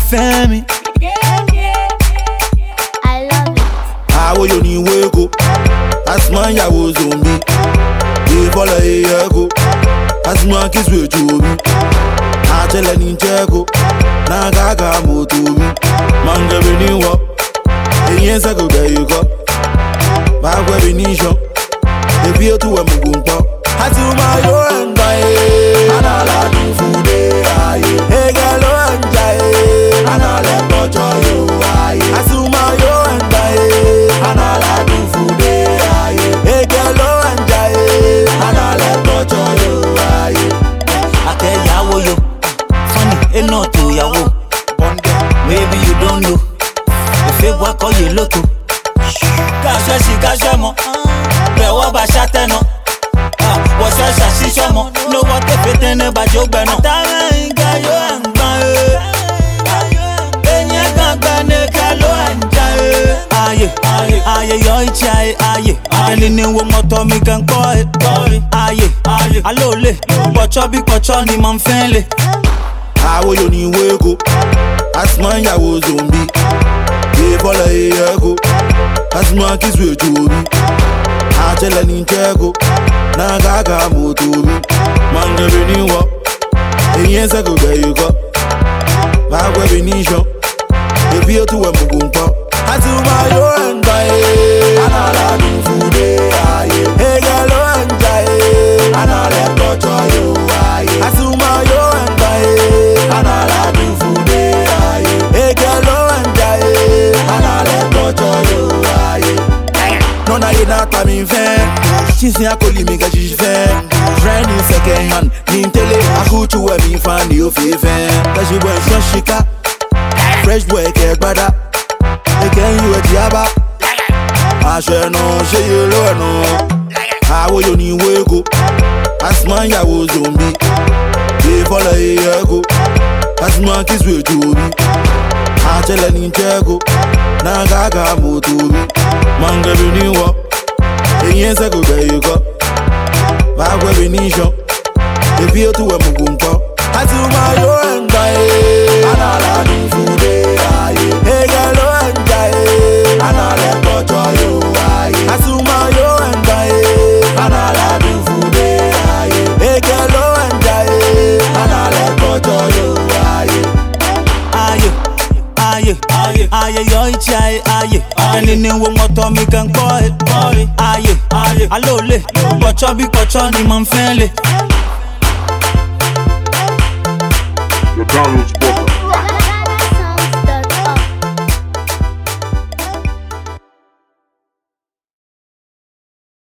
family. I love it. How you need wake up? As man ya was on me. We follow a go. As man kiss with you. I tell a ninja na gaga moto me. Manga be new up. Yes, I go there you go. Back where we need you. If you to a mugumpa. I do my own by and I'll do food. Hey, girl, and jay, and I'll let go to you. I do my own by and I'll do food. Hey, girl, and jay, and I'll let go to you. I tell ya, yo, funny, ain't no to ya. Maybe you don't know. If you walk on your lotto, Gasha, she gasha mo. Bewa bashate no. What's a shisha mo? No what if it ain't about your bano. Tanga yo and my. Enya gangane kalo and jay. Aye, yo chai, aye. And in the motor me can call it. Aye, alole. Kochobi kochoni man friendly. How you need wake up? As man ya was on me. We follow a go. As man kiss with you. I tell a ninja go. Na gaga moto me. Manga be new up. Yes, I go there you go. Back where we need you. If you to a mugumpa. I do my own by and I'll do food. Hey, girl, and jay, and I'll let go to you. I do my own by and I'll do food. Hey, girl, and jay, and I'll let go to you. No, na you not coming fair. She's not calling me because she's fair. Training second hand. Nintele, I go to where me find you fair. Cause you went so shika. Fresh boy, brother. Again, you a diaba. I shall know, say you know. How you need wake up? As man ya was on me. We follow a go. As man kiss with you. I tell a ninja go. Na gaga moto me. Manga be new up. Yes, I go there you go. Back where we need you. If you to a mugumpa. I do my own by and I'll do food. Hey, girl, and jay, and I'll let go to you. I do my own by and I'll do food. Hey, girl, and jay, and I'll let go to you. Aye, yo chai, aye. And in the motor me can call it. Aye, alole. Kochoni man friendly. McDonald's